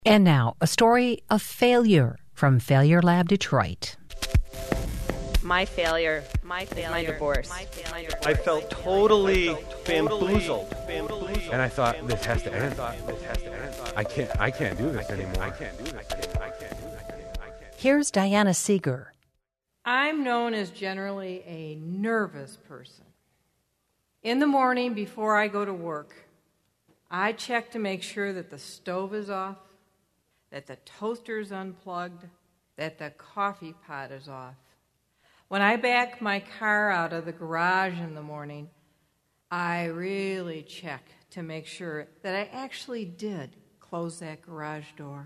And now, a story of failure from Failure Lab Detroit. My failure, my divorce. I felt totally bamboozled. And I thought, this has to end. I can't do this anymore. Here's Diana Seeger. I'm known as generally a nervous person. In the morning before I go to work, I check to make sure that the stove is off, that the toaster's unplugged, that the coffee pot is off. When I back my car out of the garage in the morning, I really check to make sure that I actually did close that garage door.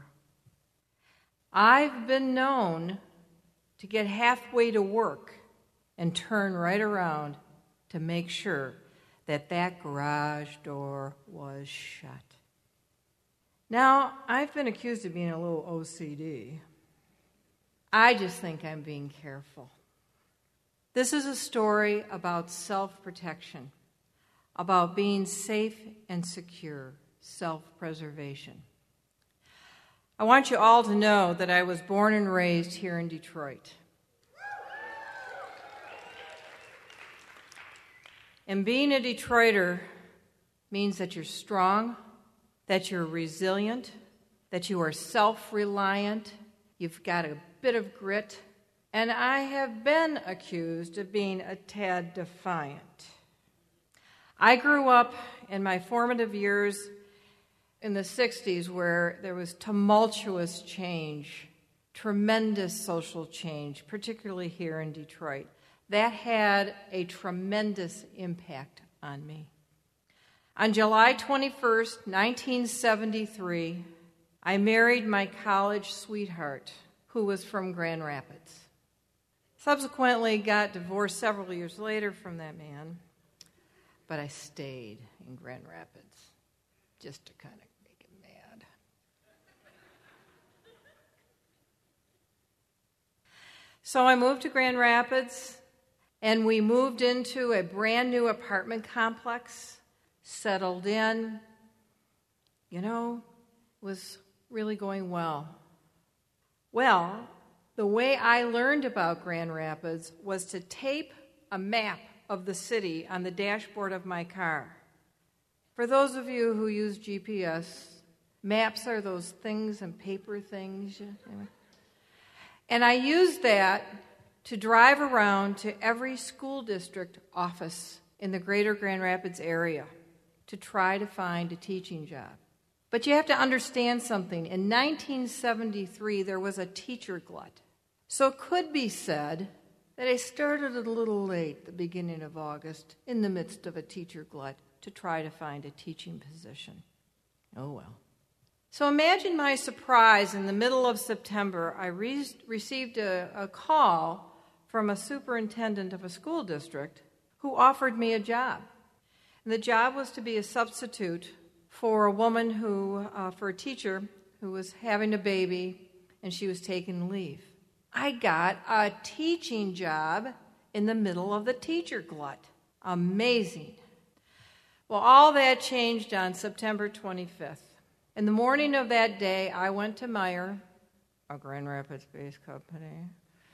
I've been known to get halfway to work and turn right around to make sure that that garage door was shut. Now, I've been accused of being a little OCD. I just think I'm being careful. This is a story about self-protection, about being safe and secure, self-preservation. I want you all to know that I was born and raised here in Detroit. And being a Detroiter means that you're strong, that you're resilient, that you are self-reliant, you've got a bit of grit, and I have been accused of being a tad defiant. I grew up in my formative years in the 60s where there was tumultuous change, tremendous social change, particularly here in Detroit. That had a tremendous impact on me. On July 21st, 1973, I married my college sweetheart, who was from Grand Rapids. Subsequently, got divorced several years later from that man, but I stayed in Grand Rapids just to kind of make him mad. So I moved to Grand Rapids, and we moved into a brand new apartment complex, settled in. You know, it was really going well. Well, the way I learned about Grand Rapids was to tape a map of the city on the dashboard of my car. For those of you who use GPS, maps are those things and paper things. And I used that to drive around to every school district office in the greater Grand Rapids area to try to find a teaching job. But you have to understand something. In 1973, there was a teacher glut. So it could be said that I started a little late, the beginning of August, in the midst of a teacher glut, to try to find a teaching position. Oh well. So imagine my surprise in the middle of September. I received a call from a superintendent of a school district who offered me a job. And the job was to be a substitute for a woman for a teacher who was having a baby and she was taking leave. I got a teaching job in the middle of the teacher glut. Amazing. Well, all that changed on September 25th. In the morning of that day, I went to Meijer, a Grand Rapids-based company.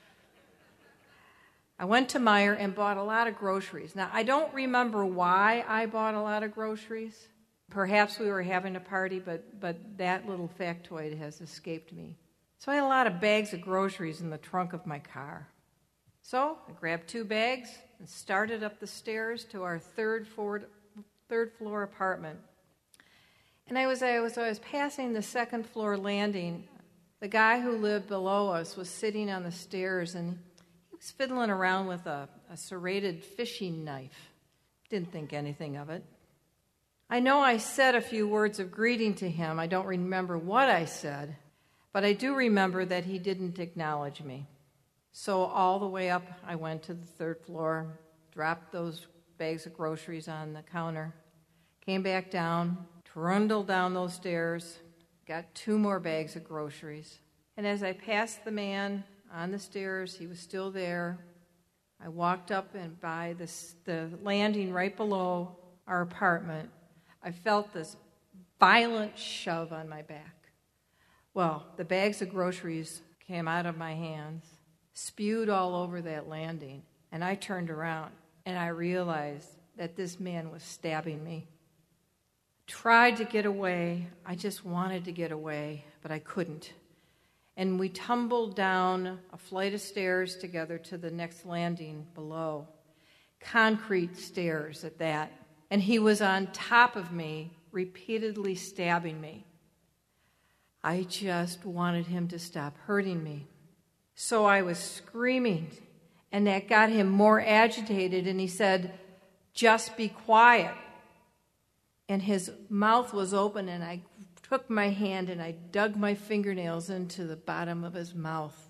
I went to Meijer and bought a lot of groceries. Now, I don't remember why I bought a lot of groceries. Perhaps we were having a party, but that little factoid has escaped me. So I had a lot of bags of groceries in the trunk of my car. So I grabbed 2 bags and started up the stairs to our third floor apartment. And as I was passing the second floor landing, the guy who lived below us was sitting on the stairs, and he was fiddling around with a serrated fishing knife. Didn't think anything of it. I know I said a few words of greeting to him. I don't remember what I said, but I do remember that he didn't acknowledge me. So all the way up, I went to the third floor, dropped those bags of groceries on the counter, came back down, trundled down those stairs, got 2 more bags of groceries. And as I passed the man on the stairs, he was still there. I walked up, and by the landing right below our apartment, I felt this violent shove on my back. Well, the bags of groceries came out of my hands, spewed all over that landing, and I turned around and I realized that this man was stabbing me. Tried to get away. I just wanted to get away, but I couldn't. And we tumbled down a flight of stairs together to the next landing below. Concrete stairs at that. And he was on top of me, repeatedly stabbing me. I just wanted him to stop hurting me. So I was screaming, and that got him more agitated, and he said, "Just be quiet." And his mouth was open, and I took my hand and I dug my fingernails into the bottom of his mouth.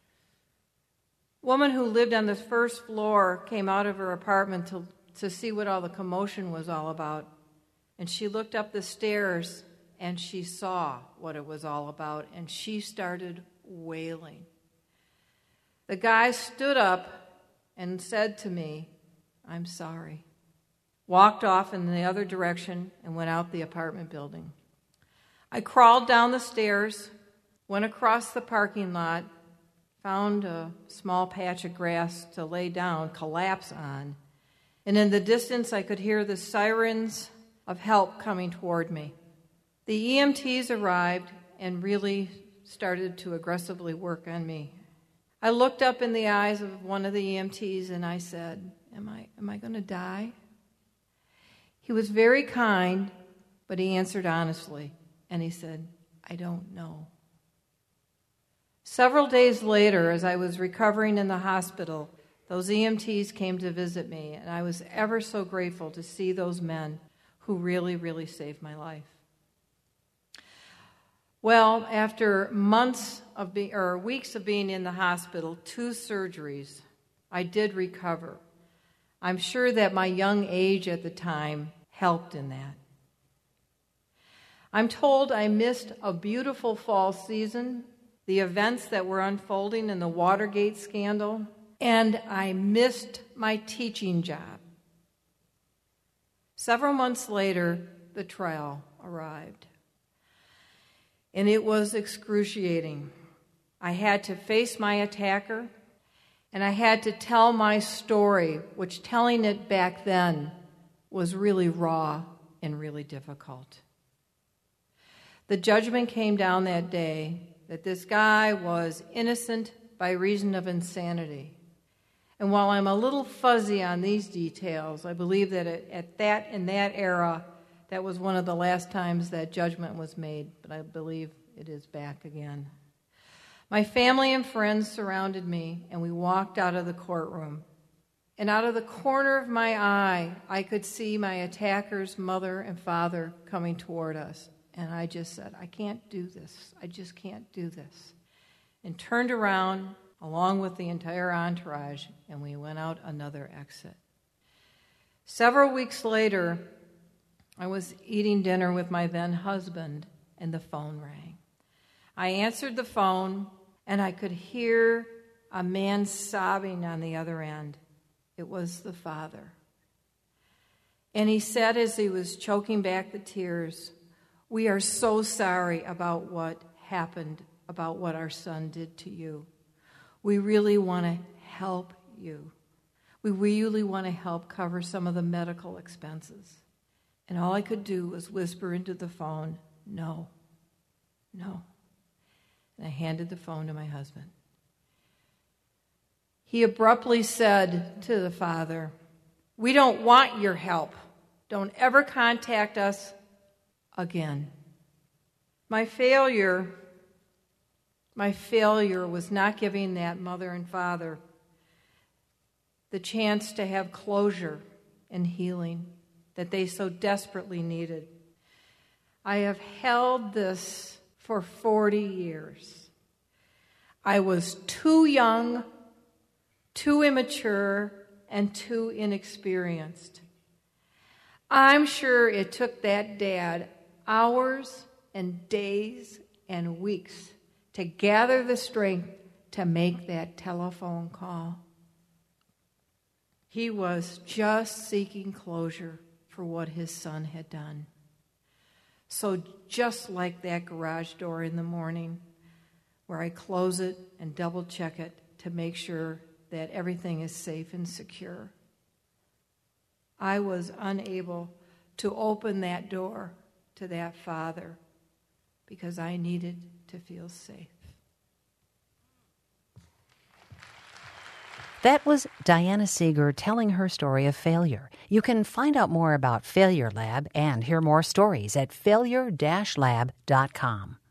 A woman who lived on the first floor came out of her apartment to see what all the commotion was all about. And she looked up the stairs and she saw what it was all about, and she started wailing. The guy stood up and said to me, "I'm sorry," walked off in the other direction and went out the apartment building. I crawled down the stairs, went across the parking lot, found a small patch of grass to lay down, collapse on, and in the distance I could hear the sirens of help coming toward me. The EMTs arrived and really started to aggressively work on me. I looked up in the eyes of one of the EMTs and I said, Am I going to die? He was very kind, but he answered honestly, and he said, "I don't know." Several days later, as I was recovering in the hospital, those EMTs came to visit me, and I was ever so grateful to see those men who really, really saved my life. Well, after weeks of being in the hospital, 2 surgeries, I did recover. I'm sure that my young age at the time helped in that. I'm told I missed a beautiful fall season, the events that were unfolding in the Watergate scandal, and I missed my teaching job. Several months later, the trial arrived. And it was excruciating. I had to face my attacker, and I had to tell my story, which telling it back then was really raw and really difficult. The judgment came down that day that this guy was innocent by reason of insanity. And while I'm a little fuzzy on these details, I believe that in that era, that was one of the last times that judgment was made, but I believe it is back again. My family and friends surrounded me, and we walked out of the courtroom. And out of the corner of my eye, I could see my attacker's mother and father coming toward us. And I just said, "I can't do this. I just can't do this." And turned around, along with the entire entourage, and we went out another exit. Several weeks later, I was eating dinner with my then husband, and the phone rang. I answered the phone, and I could hear a man sobbing on the other end. It was the father. And he said, as he was choking back the tears, "We are so sorry about what happened, about what our son did to you. We really want to help you. We really want to help cover some of the medical expenses." And all I could do was whisper into the phone, "No, no." And I handed the phone to my husband. He abruptly said to the father, "We don't want your help. Don't ever contact us again." My failure was not giving that mother and father the chance to have closure and healing that they so desperately needed. I have held this for 40 years. I was too young, too immature, and too inexperienced. I'm sure it took that dad hours and days and weeks to gather the strength to make that telephone call. He was just seeking closure for what his son had done. So just like that garage door in the morning, where I close it and double check it to make sure that everything is safe and secure, I was unable to open that door to that father because I needed to feel safe. That was Diana Seeger telling her story of failure. You can find out more about Failure Lab and hear more stories at failure-lab.com.